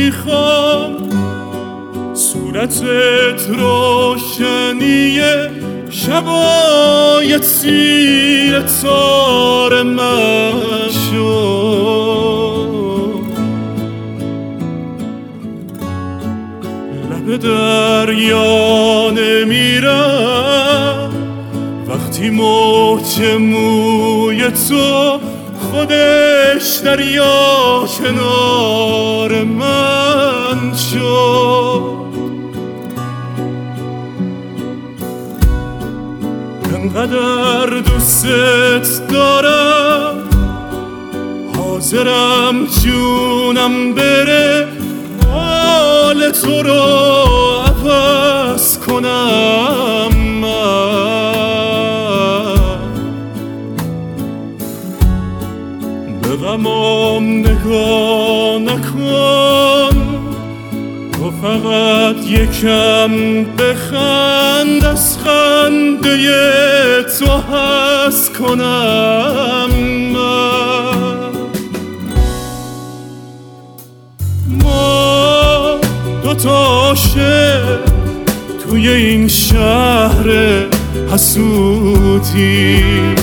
میخوام صورتت روشنی شبای تیره تار من شد. لب دریا نمیرم وقتی موج موی تو خودش دریا کنار من شد. انقدر دوست دارم حاضرم جونم بره حال تو رو عوض کنم من. به غمام نگاه نکن تو فقط یکم بخند از خنده تو هست کنم من. ما دوتا عاشق توی این شهر حسودی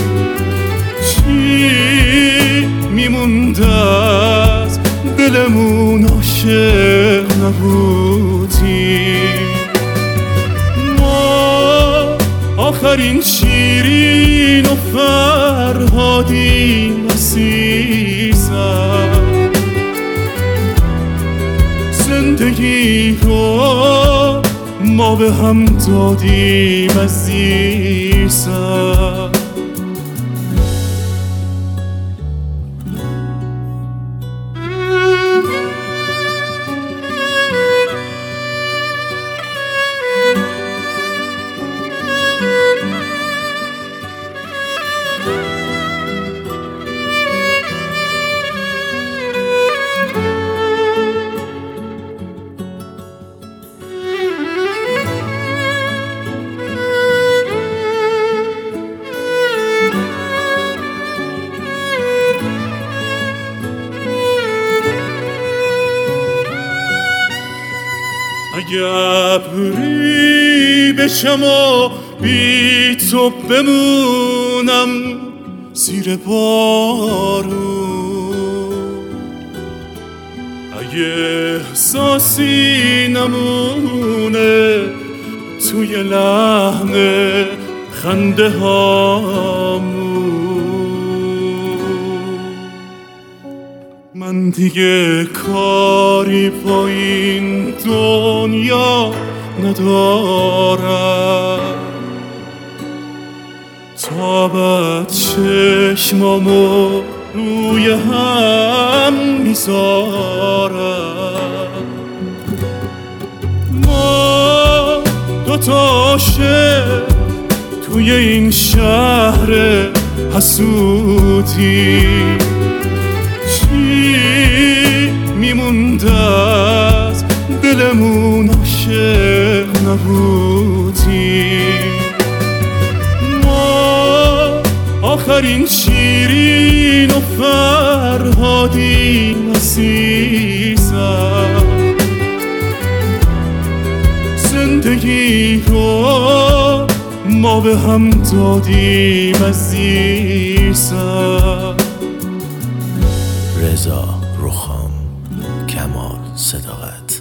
چی میمونده از دلمون عاشق نبودی. ما آخرین شیرین و فرهادیم عزیزم. زندگی رو ما به هم دادیم عزیزم. اگه ابری بشم و بی تو بمونم زیر بارون، اگه احساسی نمونه توی لحن خنده هامون، من دیگه کاری با این دنیا ندارم. تا بعد چشمامو روی هم میذارم. ما دوتا عاشق توی این شهر حسودی چی میمونده از دلمون عاشق نبودی. ما آخرین شیرین و فرهادیم عزیزم. زندگی رو ما به هم دادیم عزیزم. رضا رخام، کمال صداقت.